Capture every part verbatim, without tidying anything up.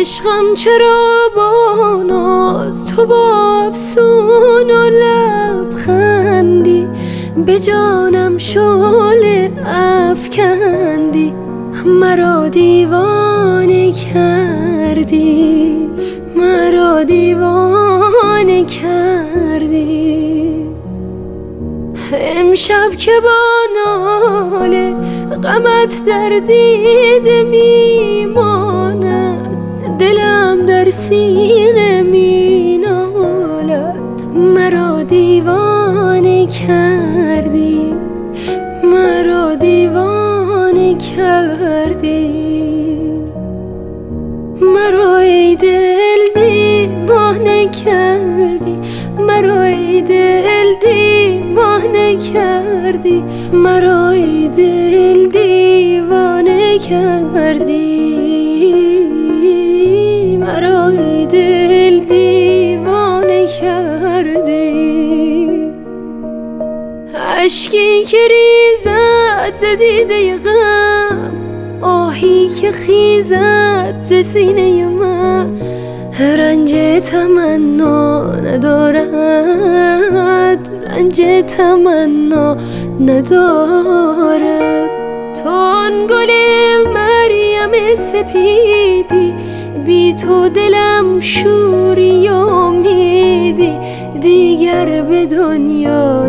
عشقم چرا با ناز تو با افسون و لبخندی به جانم شعله افکندی، مرا دیوانه کردی، مرا دیوانه کردی. امشب که با ناله غمت در دیده میماند، دلم در سینه می نالد، مرا دیوانه کردی، مرا دیوانه کردی. مرا ای دل دیوانه کردی، مرا ای دل دیوانه کردی، مرا ای دل دیوانه کردی، مرا ای دل دیوانه کردی. اشکی که ریزد ز دیده غم، آهی که خیزد ز سینه من، رنج تمنا ندارد، رنج تمنا ندارد. تو آن گل مریم سپیدی، بی تو دلم شوری امیدی، دیگر به دنیا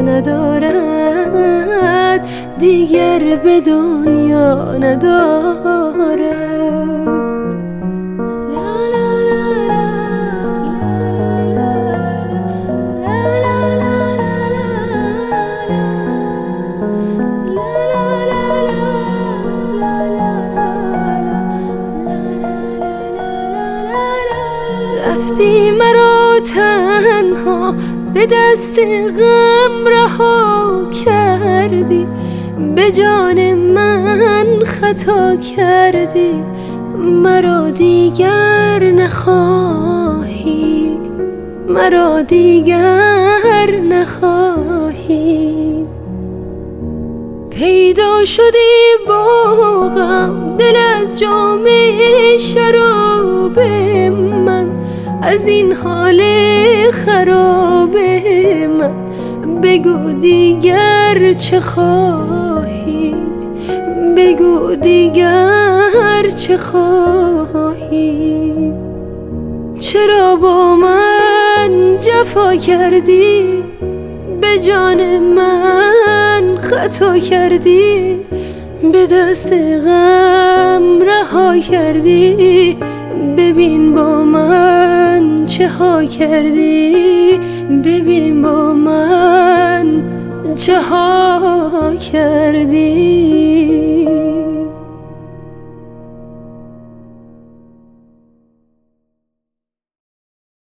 ندارد، دیگر به دنیا ندارد. رفتی مرا تنها به دست غم رها کردی، به جان من خطا کردی، مرا دیگر نخواهی، مرا دیگر نخواهی. پیدا شدی با غم دل از جام شراب من، از این حال خراب من بگو دیگر چه خواهی، بگو دیگر چه خواهی. چرا با من جفا کردی، به جان من خطا کردی، به دست غم رها کردی، ببین با من چه ها کردی، ببین با من چه ها کردی.